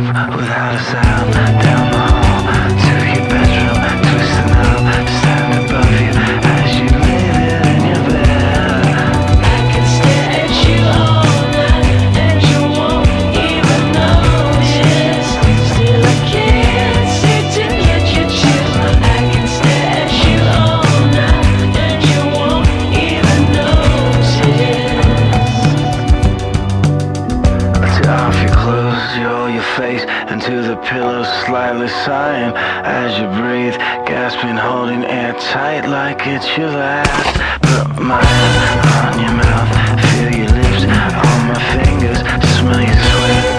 up without a sound, down the hall to your bedroom, twisting up, stand above you as you lay there in your bed. I can stare at you all night and you won't even notice. Still I can't seem to get your chills. I can stare at you all night and you won't even notice. Take off your clothes, roll your face into the pillow, slightly sighing as you breathe, gasping, holding air tight like it's your last. Put my hand on your mouth, feel your lips on my fingers, smell your sweat